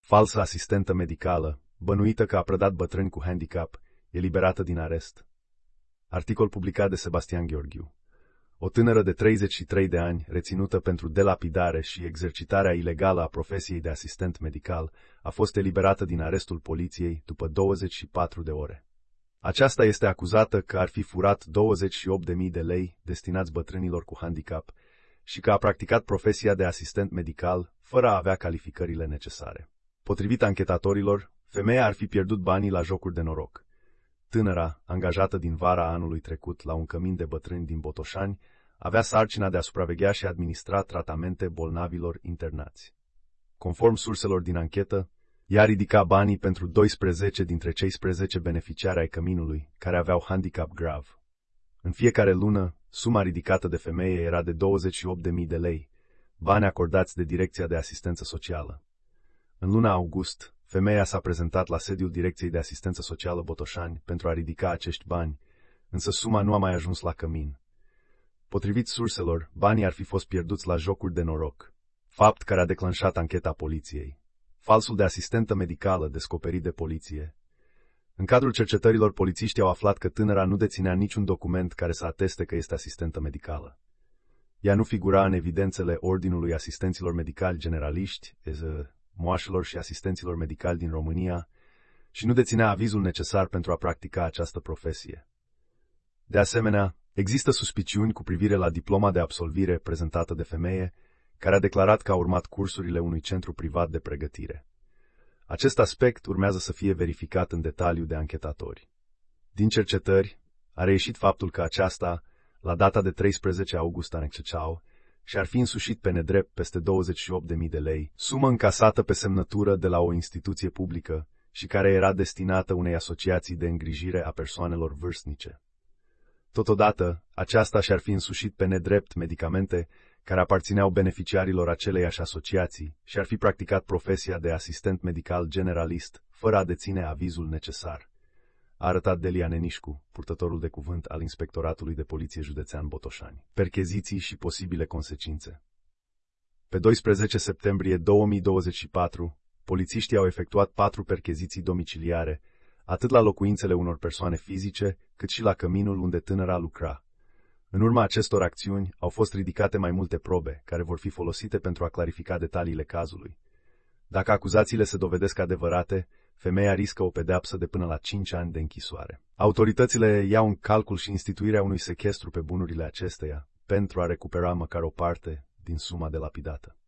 Falsă asistentă medicală, bănuită că a prădat bătrâni cu handicap, eliberată din arest. Articol publicat de Sebastian Gheorghiu. O tânără de 33 de ani, reținută pentru delapidare și exercitarea ilegală a profesiei de asistent medical, a fost eliberată din arestul poliției după 24 de ore. Aceasta este acuzată că ar fi furat 28.000 de lei destinați bătrânilor cu handicap și că a practicat profesia de asistent medical fără a avea calificările necesare. Potrivit anchetatorilor, femeia ar fi pierdut banii la jocuri de noroc. Tânăra, angajată din vara anului trecut la un cămin de bătrâni din Botoșani, avea sarcina de a supraveghea și administra tratamente bolnavilor internați. Conform surselor din anchetă, ea ridica banii pentru 12 dintre cei 10 beneficiari ai căminului, care aveau handicap grav. În fiecare lună, suma ridicată de femeie era de 28.000 de lei, bani acordați de Direcția de Asistență Socială. În luna august, femeia s-a prezentat la sediul Direcției de Asistență Socială Botoșani pentru a ridica acești bani, însă suma nu a mai ajuns la cămin. Potrivit surselor, banii ar fi fost pierduți la jocuri de noroc, fapt care a declanșat ancheta poliției. Falsul de asistentă medicală descoperit de poliție. În cadrul cercetărilor, polițiștii au aflat că tânăra nu deținea niciun document care să ateste că este asistentă medicală. Ea nu figura în evidențele Ordinului Asistenților Medicali Generaliști, moașelor și asistenților medicali din România și nu deținea avizul necesar pentru a practica această profesie. De asemenea, există suspiciuni cu privire la diploma de absolvire prezentată de femeie, care a declarat că a urmat cursurile unui centru privat de pregătire. Acest aspect urmează să fie verificat în detaliu de anchetatori. Din cercetări, a reieșit faptul că aceasta, la data de 13 august anexecau, și-ar fi însușit pe nedrept peste 28.000 de lei, sumă încasată pe semnătură de la o instituție publică și care era destinată unei asociații de îngrijire a persoanelor vârstnice. Totodată, aceasta și-ar fi însușit pe nedrept medicamente care aparțineau beneficiarilor aceleiași asociații și ar fi practicat profesia de asistent medical generalist, fără a deține avizul necesar, a arătat Delia Nenișcu, purtătorul de cuvânt al Inspectoratului de Poliție Județean Botoșani. Percheziții și posibile consecințe. Pe 12 septembrie 2024, polițiștii au efectuat 4 percheziții domiciliare, atât la locuințele unor persoane fizice, cât și la căminul unde tânăra lucra. În urma acestor acțiuni au fost ridicate mai multe probe, care vor fi folosite pentru a clarifica detaliile cazului. Dacă acuzațiile se dovedesc adevărate, femeia riscă o pedeapsă de până la 5 ani de închisoare. Autoritățile iau în calcul și instituirea unui sechestru pe bunurile acesteia, pentru a recupera măcar o parte din suma delapidată.